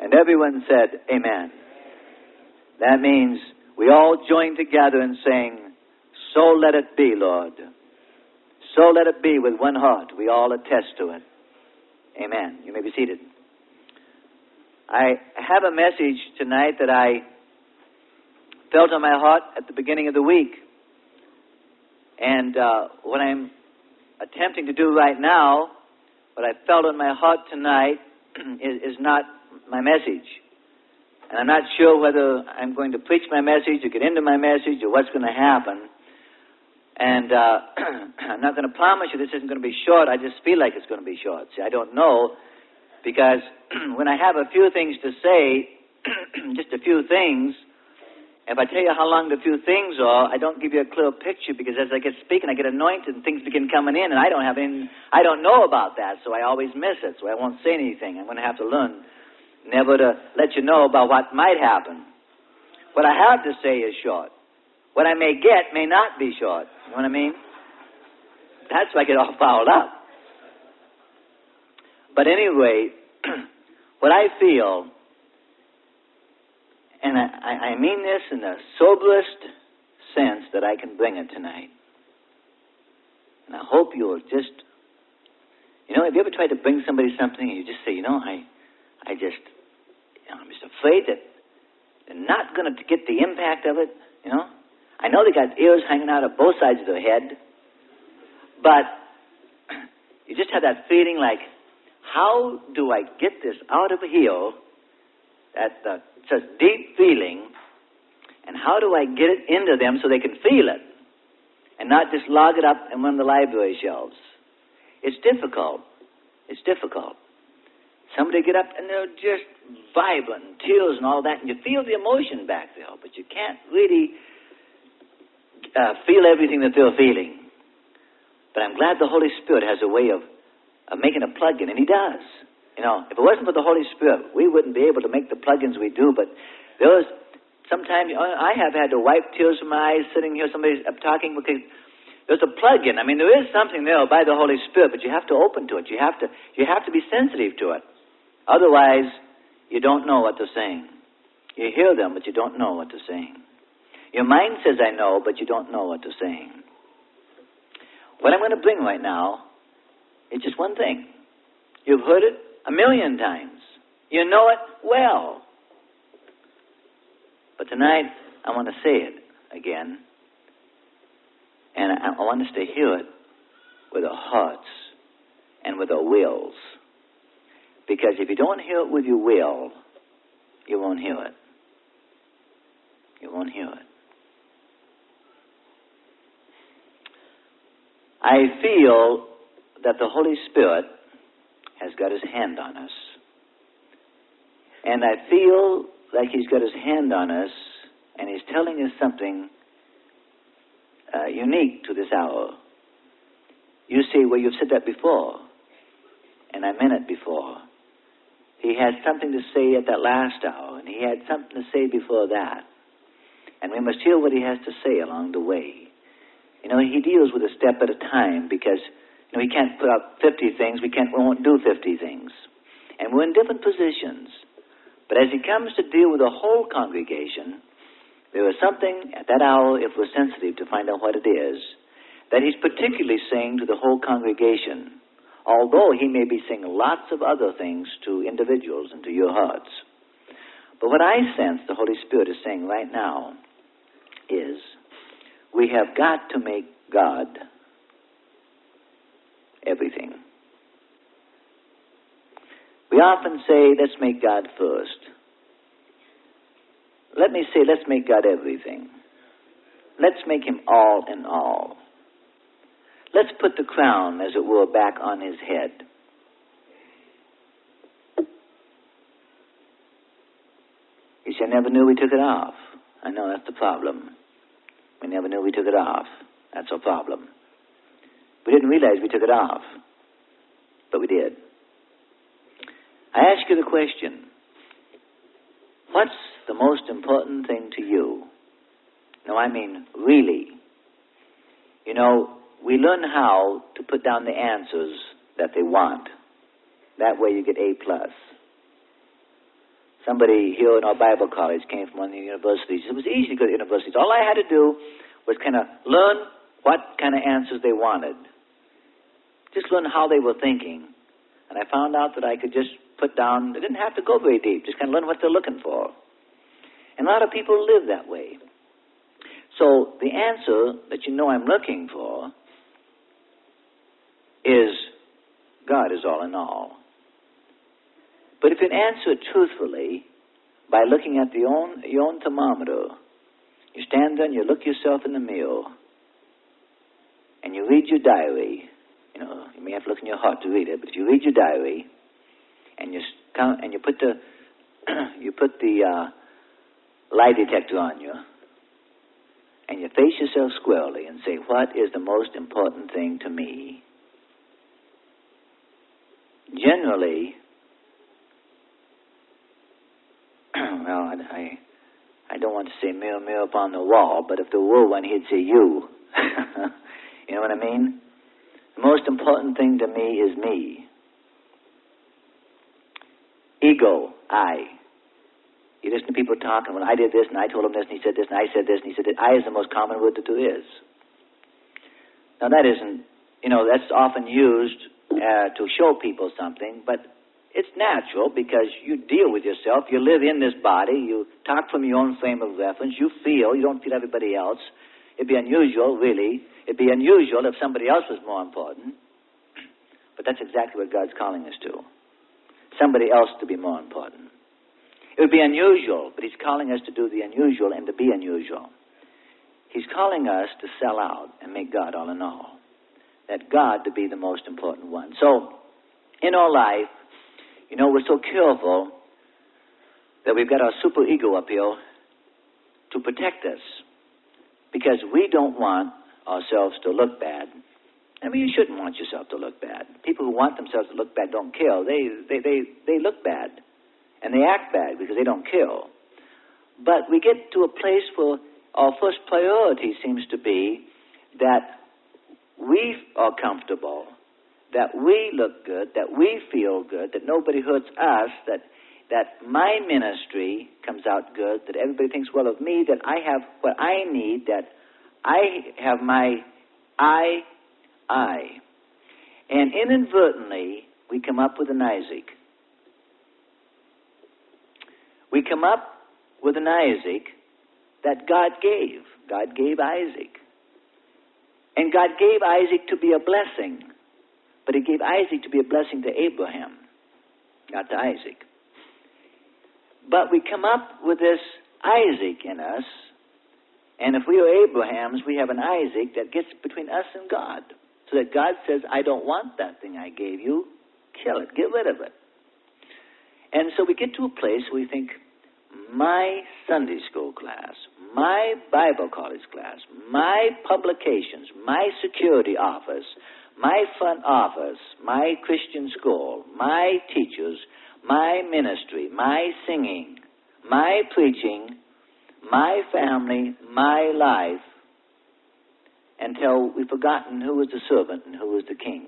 And everyone said, amen. That means we all join together in saying, so let it be, Lord. So let it be with one heart. We all attest to it. Amen. You may be seated. I have a message tonight that I felt on my heart at the beginning of the week. And what I'm attempting to do right now, what I felt on my heart tonight is not my message. And I'm not sure whether I'm going to preach my message or get into my message or what's going to happen. And I'm not going to promise you this isn't going to be short. I just feel like it's going to be short. See, I don't know, because when I have a few things to say, just a few things, if I tell you how long the few things are, I don't give you a clear picture, because as I get speaking, I get anointed and things begin coming in, and I don't know about that, so I always miss it, so I won't say anything. I'm going to have to learn never to let you know about what might happen. What I have to say is short. What I may get may not be short. You know what I mean? That's why I get all fouled up. But anyway, what I feel, and I mean this in the soberest sense that I can bring it tonight. And I hope you'll just, have you ever tried to bring somebody something and you just say, I'm just afraid that they're not going to get the impact of it, I know they got ears hanging out of both sides of their head, but you just have that feeling like, how do I get this out of here, that such deep feeling, and how do I get it into them so they can feel it and not just log it up in one of the library shelves? It's difficult. It's difficult. Somebody get up and they're just vibrant, tears and all that, and you feel the emotion back there, but you can't really feel everything that they're feeling. But I'm glad the Holy Spirit has a way of making a plug-in, and He does. If it wasn't for the Holy Spirit, we wouldn't be able to make the plug-ins we do, but sometimes I have had to wipe tears from my eyes sitting here, somebody's talking, because there's a plug-in. I mean, there is something there by the Holy Spirit, but you have to open to it. You have to be sensitive to it. Otherwise, you don't know what they're saying. You hear them, but you don't know what they're saying. Your mind says, I know, but you don't know what they're saying. What I'm going to bring right now is just one thing. You've heard it 1,000,000 times. You know it well. But tonight, I want to say it again. And I want us to hear it with our hearts and with our wills. Because if you don't hear it with your will, you won't hear it. You won't hear it. I feel that the Holy Spirit has got His hand on us. And I feel like He's got His hand on us, and He's telling us something unique to this hour. You see, well, you've said that before, and I meant it before. He had something to say at that last hour, and He had something to say before that. And we must hear what He has to say along the way. He deals with a step at a time, because He can't put out 50 things. We won't do 50 things. And we're in different positions. But as He comes to deal with the whole congregation, there is something at that hour, if we're sensitive to find out what it is, that He's particularly saying to the whole congregation, although He may be saying lots of other things to individuals and to your hearts. But what I sense the Holy Spirit is saying right now is, we have got to make God everything. We often say, let's make God first. Let me say, let's make God everything. Let's make Him all in all. Let's put the crown, as it were, back on His head. You see, I never knew we took it off. I know that's the problem. We never knew we took it off. That's our problem. We didn't realize we took it off, but we did. I ask you the question, what's the most important thing to you? No, I mean really. We learn how to put down the answers that they want. That way you get A+. somebody here in our Bible college came from one of the universities. It was easy to go to universities. All I had to do was kind of learn what kind of answers they wanted. Just learn how they were thinking. And I found out that I could just put down, they didn't have to go very deep, just kind of learn what they're looking for. And a lot of people live that way. So the answer that you know I'm looking for is God is all in all. But if you answer it truthfully by looking at your own thermometer, you stand there and you look yourself in the mirror and you read your diary. You know, you may have to look in your heart to read it, but if you read your diary and you put the lie detector on you and you face yourself squarely and say, what is the most important thing to me? Generally, well, I don't want to say mirror, mirror upon the wall, but if there were one, he'd say you. You know what I mean? The most important thing to me is me. Ego, I. You listen to people talking, well, I did this, and I told him this, and he said this, and I said this, and he said that. I is the most common word that there is. Now, that isn't, that's often used to show people something, but it's natural because you deal with yourself. You live in this body. You talk from your own frame of reference. You feel. You don't feel everybody else. It'd be unusual, really. It'd be unusual if somebody else was more important. But that's exactly what God's calling us to. Somebody else to be more important. It would be unusual, but he's calling us to do the unusual and to be unusual. He's calling us to sell out and make God all in all. That God to be the most important one. So, in our life, we're so careful that we've got our super ego up here to protect us. Because we don't want ourselves to look bad. I mean, you shouldn't want yourself to look bad. People who want themselves to look bad don't kill. They look bad. And they act bad because they don't kill. But we get to a place where our first priority seems to be that we are comfortable, that we look good, that we feel good, that nobody hurts us, that my ministry comes out good, that everybody thinks well of me, that I have what I need, that I have my I. And inadvertently, we come up with an Isaac. We come up with an Isaac that God gave. God gave Isaac. And God gave Isaac to be a blessing. But he gave Isaac to be a blessing to Abraham, not to Isaac. But we come up with this Isaac in us, and if we are Abraham's, we have an Isaac that gets between us and God. So that God says, I don't want that thing I gave you. Kill it. Get rid of it. And so we get to a place where we think, my Sunday school class, my Bible college class, my publications, my security office, my front office, my Christian school, my teachers, my ministry, my singing, my preaching, my family, my life, until we've forgotten who was the servant and who was the king.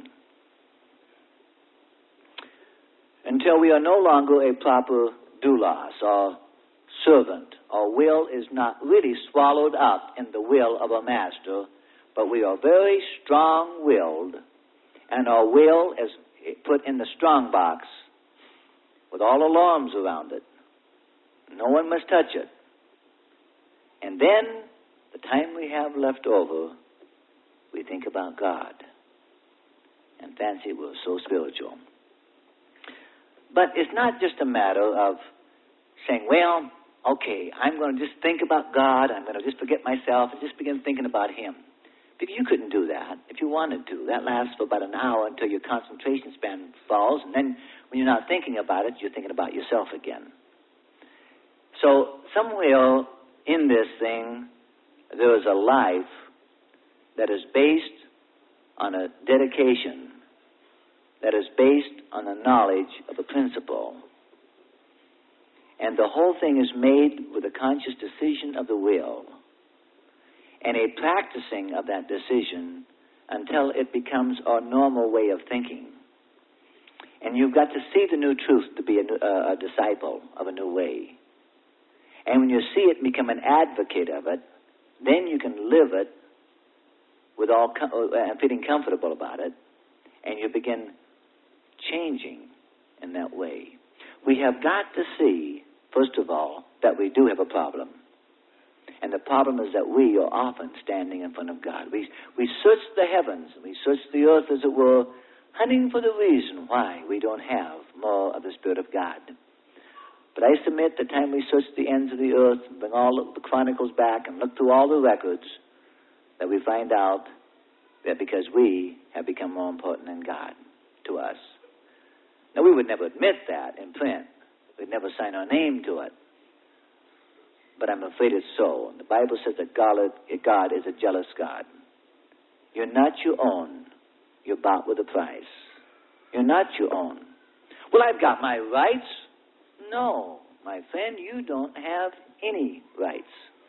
Until we are no longer a proper doulos or servant. Our will is not really swallowed up in the will of a master, but we are very strong-willed, and our will is put in the strong box with all alarms around it. No one must touch it. And then, the time we have left over, we think about God and fancy we're so spiritual. But it's not just a matter of saying, well, okay, I'm going to just think about God, I'm going to just forget myself and just begin thinking about Him. Because you couldn't do that if you wanted to. That lasts for about an hour until your concentration span falls, and then when you're not thinking about it, you're thinking about yourself again. So somewhere in this thing, there is a life that is based on a dedication, that is based on the knowledge of a principle. And the whole thing is made with a conscious decision of the will and a practicing of that decision until it becomes our normal way of thinking. And you've got to see the new truth to be a disciple of a new way. And when you see it and become an advocate of it, then you can live it with feeling comfortable about it, and you begin changing in that way. We have got to see, first of all, that we do have a problem. And the problem is that we are often standing in front of God. We search the heavens, we search the earth, as it were, hunting for the reason why we don't have more of the Spirit of God. But I submit the time we search the ends of the earth and bring all the chronicles back and look through all the records, that we find out that because we have become more important than God to us. Now, we would never admit that in print. We'd never sign our name to it. But I'm afraid it's so. The Bible says that God is a jealous God. You're not your own. You're bought with a price. You're not your own. Well, I've got my rights. No, my friend, you don't have any rights.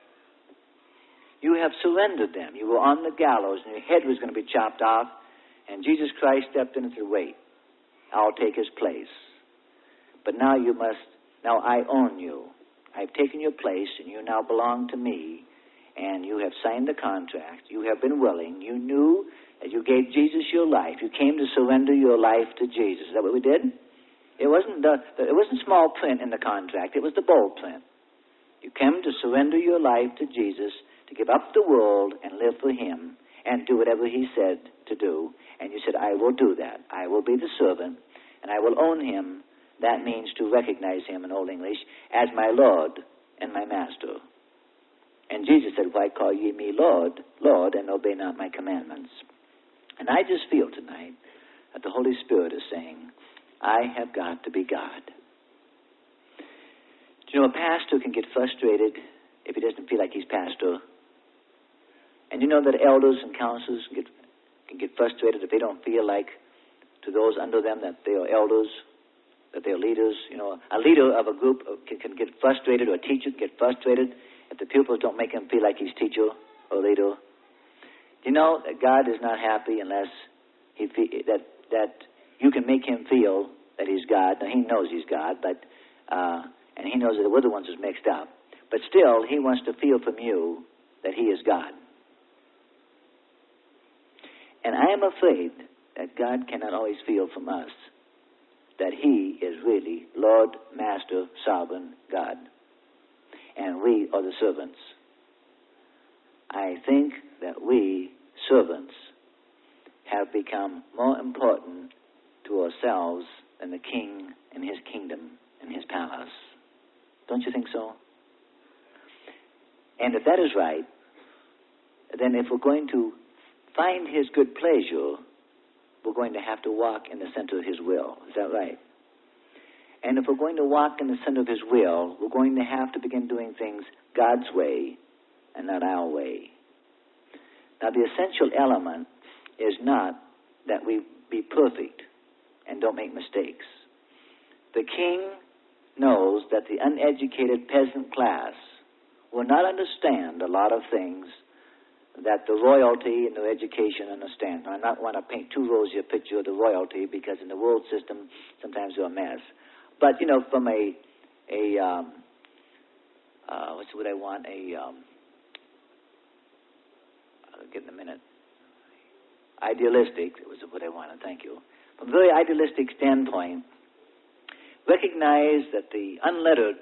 You have surrendered them. You were on the gallows, and your head was going to be chopped off, and Jesus Christ stepped in and said, wait, I'll take his place. But now I own you. I've taken your place, and you now belong to me, and you have signed the contract. You have been willing. You knew that you gave Jesus your life. You came to surrender your life to Jesus. Is that what we did? It wasn't small print in the contract. It was the bold print. You came to surrender your life to Jesus, to give up the world and live for him and do whatever he said to do. And you said, I will do that. I will be the servant, and I will own him. That means to recognize him in Old English as my Lord and my Master. And Jesus said, why call ye me Lord, Lord, and obey not my commandments? And I just feel tonight that the Holy Spirit is saying, I have got to be God. Do you know, a pastor can get frustrated if he doesn't feel like he's pastor. And you know that elders and counselors can get frustrated if they don't feel like, to those under them, that they are elders, that they're leaders. You know, a leader of a group can get frustrated, or a teacher can get frustrated if the pupils don't make him feel like he's teacher or leader. You know that God is not happy unless that you can make him feel that he's God. Now, he knows he's God, but and he knows that the other ones is mixed up. But still, he wants to feel from you that he is God. And I am afraid that God cannot always feel from us that he is really Lord, Master, Sovereign God. And we are the servants. I think that we, servants, have become more important to ourselves than the king and his kingdom and his palace. Don't you think so? And if that is right, then if we're going to find his good pleasure, we're going to have to walk in the center of his will. Is that right? And if we're going to walk in the center of his will, we're going to have to begin doing things God's way and not our way. Now, the essential element is not that we be perfect and don't make mistakes. The king knows that the uneducated peasant class will not understand a lot of things that the royalty and the education understand. I not want to paint too rosy a picture of the royalty, because in the world system, sometimes they're a mess. But, you know, from what's what I want, I'll get in a minute. Idealistic, that was what I wanted, thank you. From a very idealistic standpoint, recognize that the unlettered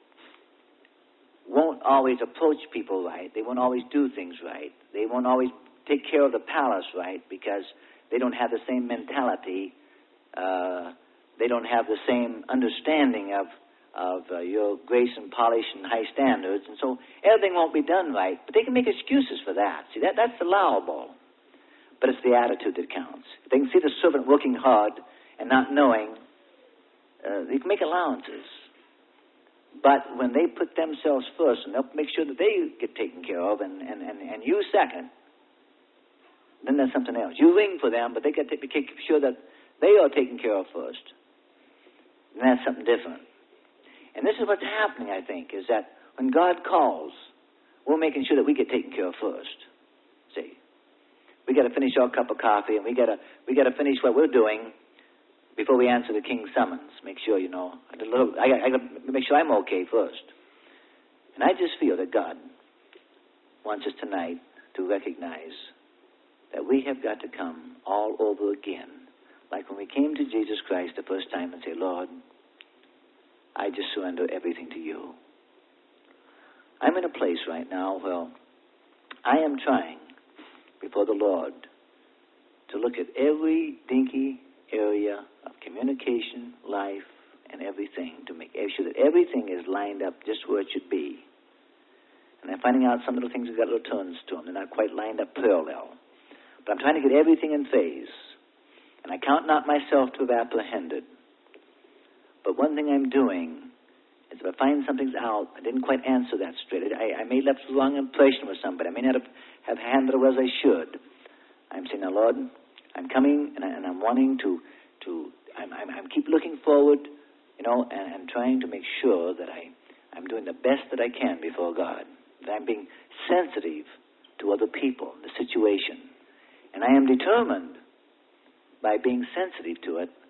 won't always approach people right. They won't always do things right. They won't always take care of the palace right, because they don't have the same mentality. They don't have the same understanding of your grace and polish and high standards. And so everything won't be done right. But they can make excuses for that. See, that's allowable. But it's the attitude that counts. If they can see the servant working hard and not knowing, they can make allowances. But when they put themselves first and they'll make sure that they get taken care of and you second, then that's something else. You ring for them, but they got to make sure that they are taken care of first. And that's something different. And this is what's happening, I think, is that when God calls, we're making sure that we get taken care of first. See, we got to finish our cup of coffee, and we got to finish what we're doing before we answer the king's summons. Make sure, I got to make sure I'm okay first. And I just feel that God wants us tonight to recognize that we have got to come all over again, like when we came to Jesus Christ the first time and say, Lord, I just surrender everything to you. I'm in a place right now where I am trying before the Lord to look at every dinky area of communication, life, and everything to make sure that everything is lined up just where it should be. And I'm finding out some little things have got little turns to them. They're not quite lined up parallel. But I'm trying to get everything in phase. And I count not myself to have apprehended. But one thing I'm doing is if I find something's out, I didn't quite answer that straight. I may have left the wrong impression with somebody. I may not have handled it as I should. I'm saying, now, Lord, I'm coming and I'm wanting to I'm keep looking forward, and trying to make sure that I'm doing the best that I can before God. That I'm being sensitive to other people, the situation. And I am determined by being sensitive to it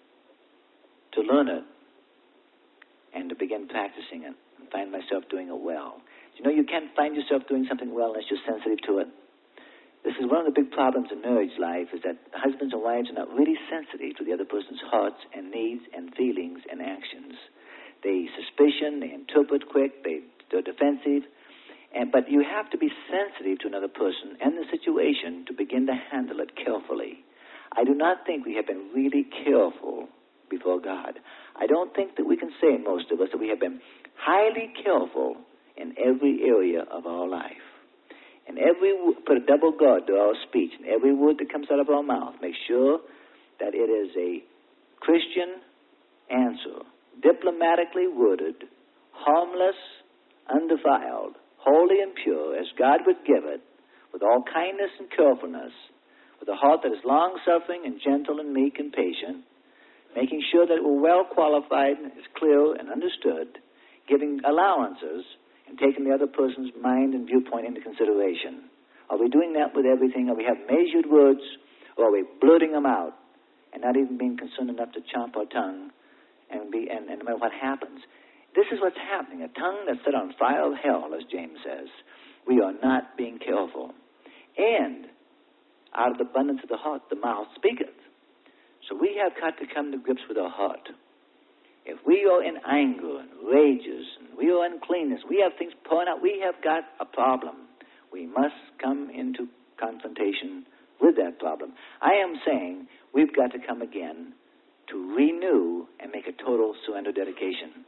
to learn it and to begin practicing it and find myself doing it well. You can't find yourself doing something well unless you're sensitive to it. This is one of the big problems in marriage life, is that husbands and wives are not really sensitive to the other person's hearts and needs and feelings and actions. They suspicion, they interpret quick, they're defensive. But you have to be sensitive to another person and the situation to begin to handle it carefully. I do not think we have been really careful before God. I don't think that we can say, most of us, that we have been highly careful in every area of our life. And put a double guard to our speech, and every word that comes out of our mouth, make sure that it is a Christian answer, diplomatically worded, harmless, undefiled, holy and pure, as God would give it, with all kindness and carefulness, with a heart that is long-suffering and gentle and meek and patient, making sure that we're well qualified and is clear and understood, giving allowances, and taking the other person's mind and viewpoint into consideration. Are we doing that with everything? Are we have measured words, or are we blurting them out and not even being concerned enough to chomp our tongue and no matter what happens? This is what's happening. A tongue that's set on fire of hell, as James says. We are not being careful. And out of the abundance of the heart, the mouth speaketh. So we have got to come to grips with our heart. If we are in anger and rages and we are in uncleanness, we have things pouring out, we have got a problem. We must come into confrontation with that problem. I am saying we've got to come again to renew and make a total surrender dedication.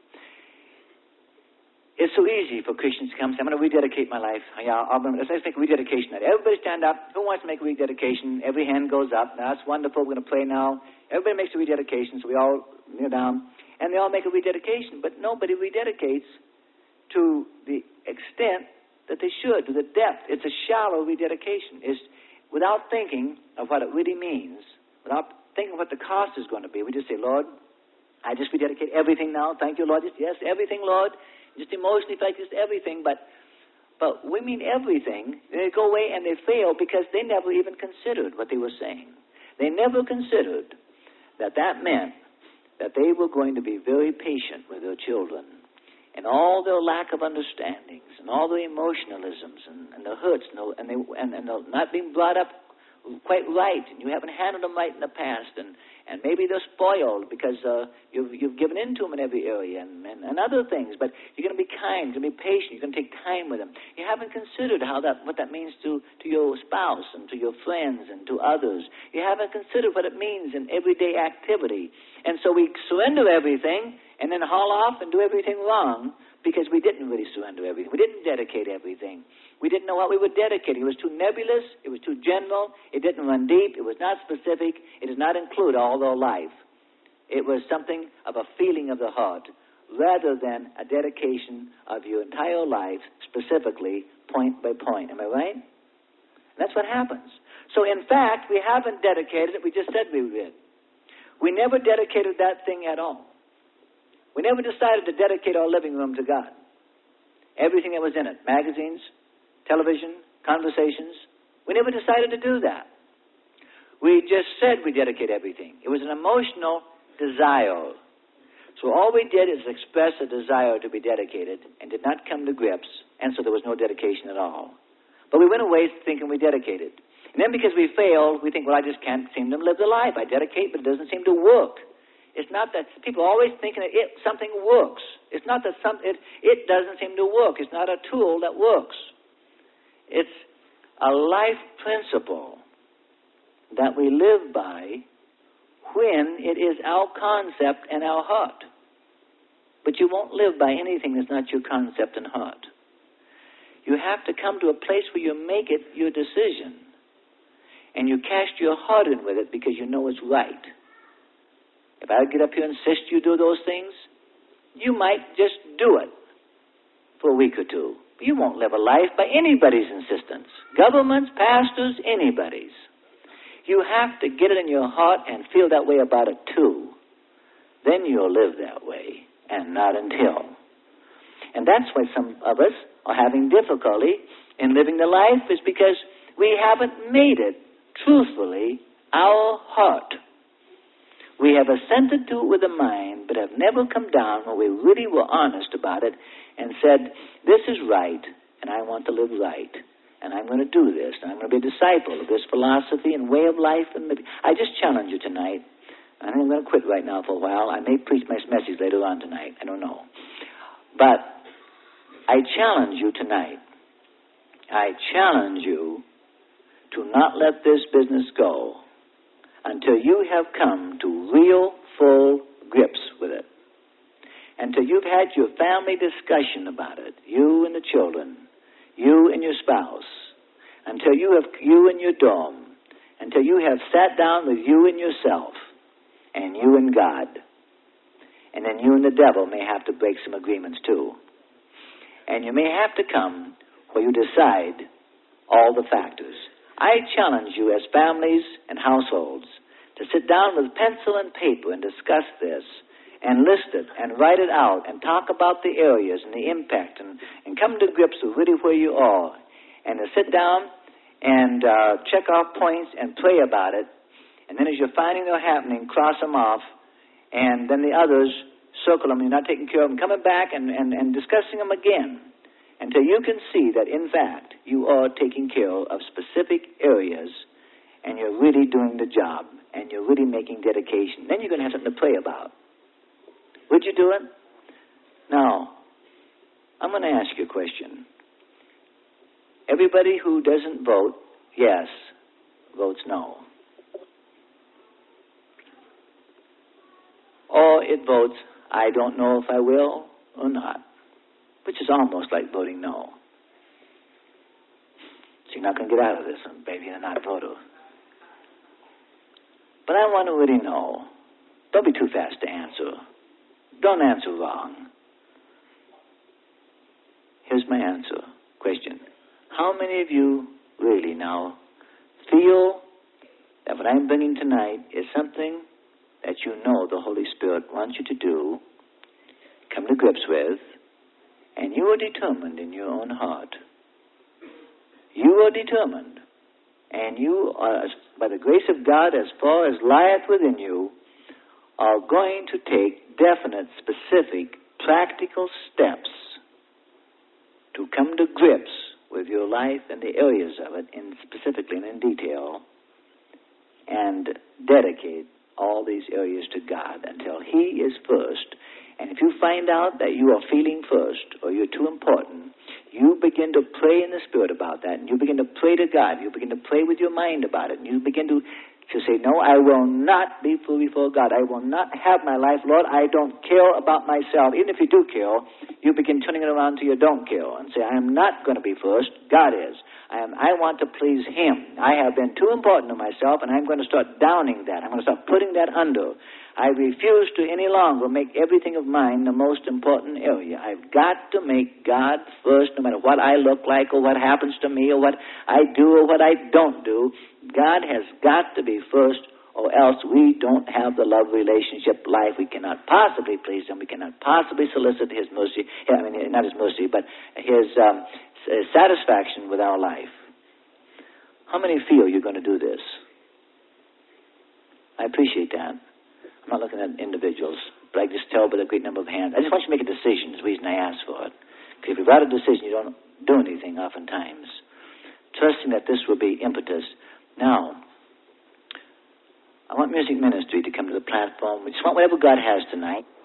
It's so easy for Christians to come and say, I'm going to rededicate my life. Let's make a rededication night. Everybody stand up. Who wants to make a rededication? Every hand goes up. Now, that's wonderful. We're going to pray now. Everybody makes a rededication, so we all kneel down. And they all make a rededication. But nobody rededicates to the extent that they should, to the depth. It's a shallow rededication. It's without thinking of what it really means, without thinking of what the cost is going to be. We just say, Lord, I just rededicate everything now. Thank you, Lord. Yes, everything, Lord. Just emotionally, just everything. But we mean everything. They go away and they fail because they never even considered what they were saying. They never considered that meant that they were going to be very patient with their children and all their lack of understandings and all their emotionalisms and the hurts and they're not being brought up quite right, and you haven't handled them right in the past, and maybe they're spoiled because you've given in to them in every area and other things. But you're going to be kind, you're going to be patient, you're going to take time with them. You haven't considered what that means to your spouse and to your friends and to others. You haven't considered what it means in everyday activity. And so we surrender everything and then haul off and do everything wrong because we didn't really surrender everything. We didn't dedicate everything. We didn't know what we were dedicating. It was too nebulous. It was too general. It didn't run deep. It was not specific. It does not include all their life. It was something of a feeling of the heart rather than a dedication of your entire life, specifically point by point. Am I right? That's what happens. So, in fact, we haven't dedicated it. We just said we did. We never dedicated that thing at all. We never decided to dedicate our living room to God. Everything that was in it, magazines, television, conversations, we never decided to do that. We just said we dedicate everything. It was an emotional desire. So all we did is express a desire to be dedicated and did not come to grips, and so there was no dedication at all. But we went away thinking we dedicated. And then because we failed, we think, well, I just can't seem to live the life. I dedicate, but it doesn't seem to work. It's not that people are always thinking that something works. It's not that it doesn't seem to work. It's not a tool that works. It's a life principle that we live by when it is our concept and our heart. But you won't live by anything that's not your concept and heart. You have to come to a place where you make it your decision. And you cast your heart in with it because you know it's right. If I get up here and insist you do those things, you might just do it for a week or two. But you won't live a life by anybody's insistence. Governments, pastors, anybody's. You have to get it in your heart and feel that way about it too. Then you'll live that way, and not until. And that's why some of us are having difficulty in living the life, is because we haven't made it truthfully our heart. We have assented to it with the mind, but have never come down where we really were honest about it and said, this is right, and I want to live right, and I'm going to do this, and I'm going to be a disciple of this philosophy and way of life. And I just challenge you tonight. I think I'm going to quit right now for a while. I may preach my message later on tonight. I don't know. But I challenge you tonight. I challenge you to not let this business go until you have come to real, full grips with it. Until you've had your family discussion about it, you and the children, you and your spouse, until you and your dorm, until you have sat down with you and yourself, and you and God. And then you and the devil may have to break some agreements too. And you may have to come where you decide all the factors. I challenge you as families and households to sit down with pencil and paper and discuss this and list it and write it out and talk about the areas and the impact and come to grips with really where you are, and to sit down and check off points and pray about it. And then as you're finding they're happening, cross them off, and then the others, circle them, you're not taking care of them, coming back and discussing them again until you can see that, in fact, you are taking care of specific areas and you're really doing the job and you're really making dedication. Then you're going to have something to pray about. Would you do it? Now, I'm going to ask you a question. Everybody who doesn't vote yes votes no. Or it votes, I don't know if I will or not, which is almost like voting no. So you're not going to get out of this, baby, you're not a voter. But I want to really know. Don't be too fast to answer. Don't answer wrong. Here's my answer. Question. How many of you really now feel that what I'm bringing tonight is something that you know the Holy Spirit wants you to do, come to grips with, and you are determined in your own heart? You are determined, and you are, by the grace of God, as far as lieth within you, are going to take definite, specific, practical steps to come to grips with your life and the areas of it, specifically and in detail, and dedicate all these areas to God until He is first. And if you find out that you are feeling first or you're too important, you begin to pray in the Spirit about that, and you begin to pray to God. You begin to pray with your mind about it, and you begin to say, no, I will not be full before God. I will not have my life. Lord, I don't care about myself. Even if you do care, you begin turning it around to you don't care and say, I am not going to be first. God is. I want to please Him. I have been too important to myself, and I'm going to start downing that. I'm going to start putting that under. I refuse to any longer make everything of mine the most important area. I've got to make God first, no matter what I look like or what happens to me or what I do or what I don't do. God has got to be first, or else we don't have the love relationship life. We cannot possibly please Him. We cannot possibly solicit His mercy. I mean, not His mercy, but His satisfaction with our life. How many feel you're going to do this? I appreciate that. I'm not looking at individuals, but I just tell by the great number of hands. I just want you to make a decision. Is the reason I asked for it. Because if you've got a decision, you don't do anything oftentimes. Trusting that this will be impetus. Now, I want music ministry to come to the platform. We just want whatever God has tonight.